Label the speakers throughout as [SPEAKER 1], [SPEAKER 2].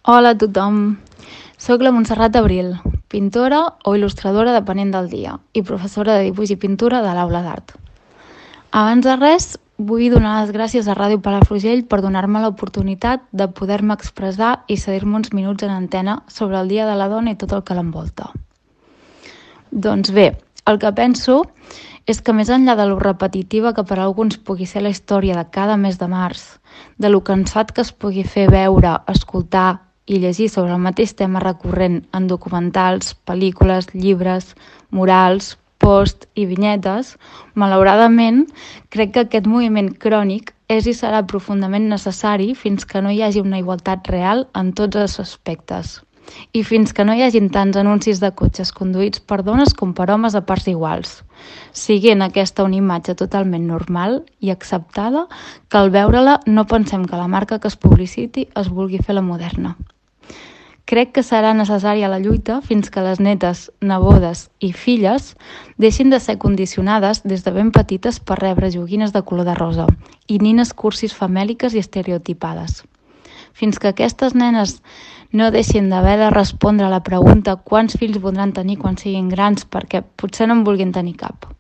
[SPEAKER 1] Hola a tothom, soc la Montserrat Abril, pintora o il·lustradora depenent del dia i professora de dibuix i pintura de l'Aula d'Art. Abans de res, vull donar les gràcies a Ràdio Palafrugell per donar-me l'oportunitat de poder-me expressar i cedir-me uns minuts en antena sobre el Dia de la Dona i tot el que l'envolta. Doncs bé, el que penso és que més enllà de lo repetitiva que per a alguns pugui ser la història de cada mes de març, de lo cansat que es pugui fer veure, escoltar i llegir sobre el mateix tema recurrent en documentals, pel·lícules, llibres, murals, posts i vinyetes, malauradament, crec que aquest moviment crònic és i serà profundament necessari fins que no hi hagi una igualtat real en tots els aspectes i fins que no hi hagin tants anuncis de cotxes conduïts per dones com per homes a parts iguals, siguent aquesta una imatge totalment normal i acceptada que al veure-la no pensem que la marca que es publiciti es vulgui fer la moderna. Crec que serà necessària la lluita fins que les netes, nebodes i filles deixin de ser condicionades des de ben petites per rebre joguines de color de rosa i nines cursis famèliques i estereotipades. Fins que aquestes nenes no deixin d'haver de respondre a la pregunta quants fills voldran tenir quan siguin grans perquè potser no en vulguin tenir cap.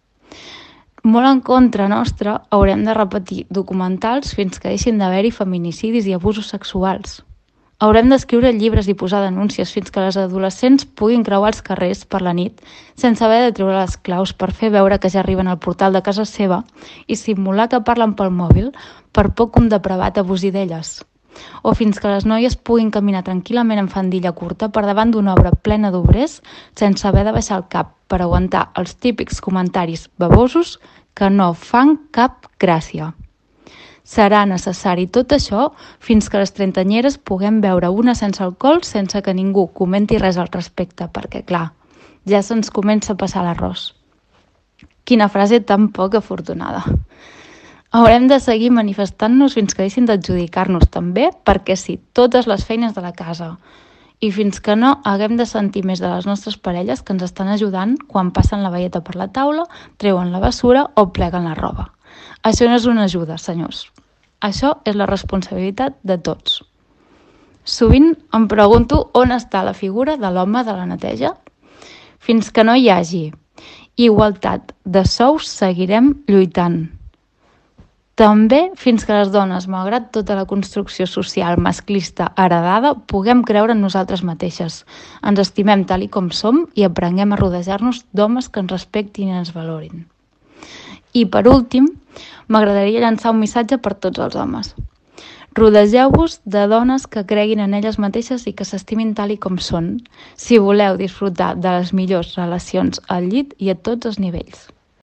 [SPEAKER 1] Molt en contra nostra haurem de repetir documentals fins que deixin d'haver-hi feminicidis i abusos sexuals. Haurem d'escriure llibres i posar denúncies fins que les adolescents puguin creuar els carrers per la nit sense haver de treure les claus per fer veure que ja arriben al portal de casa seva i simular que parlen pel mòbil per por que un depravat abusi d'elles. O fins que les noies puguin caminar tranquil·lament en faldilla curta per davant d'una obra plena d'obrers sense haver de baixar el cap per aguantar els típics comentaris babosos que no fan cap gràcia. Serà necessari tot això fins que les trentanyeres puguem veure una sense alcohol sense que ningú comenti res al respecte, perquè, clar, ja se'ns comença a passar l'arròs. Quina frase tan poc afortunada. Haurem de seguir manifestant-nos fins que deixin d'adjudicar-nos també, perquè sí, totes les feines de la casa. I fins que no haguem de sentir més de les nostres parelles que ens estan ajudant quan passen la velleta per la taula, treuen la bessura o pleguen la roba. Això no és una ajuda, senyors. Això és la responsabilitat de tots. Sovint em pregunto on està la figura de l'home de la neteja. Fins que no hi hagi igualtat de sous, seguirem lluitant. També fins que les dones, malgrat tota la construcció social masclista heredada, puguem creure en nosaltres mateixes. Ens estimem tal i com som i aprenguem a rodejar-nos d'homes que ens respectin i ens valorin. I per últim, m'agradaria llançar un missatge per tots els homes. Rodegeu-vos de dones que creguin en elles mateixes i que s'estimin tal i com són, si voleu disfrutar de les millors relacions al llit i a tots els nivells.